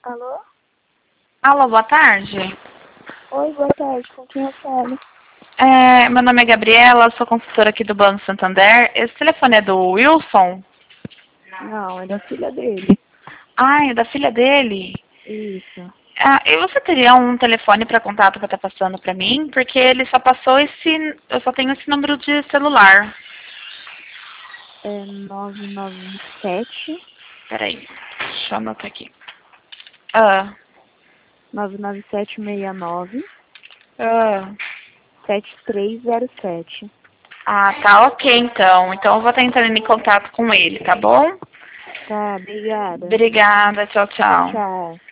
Alô? Alô, boa tarde. Oi, boa tarde. Com quem eu falo? Meu nome é Gabriela, sou consultora aqui do Banco Santander. Esse telefone é do Wilson? Não, é da filha dele. Ah, é da filha dele. Isso. E você teria um telefone para contato para estar passando para mim? Porque ele só passou eu só tenho esse número de celular. É 997 Peraí, deixa eu anotar aqui. Ah, 99769 ah. 7307. Ah, tá ok então. Então eu vou tentar entrar em contato com ele, tá bom? Tá, obrigada. Obrigada, tchau, tchau. Tchau.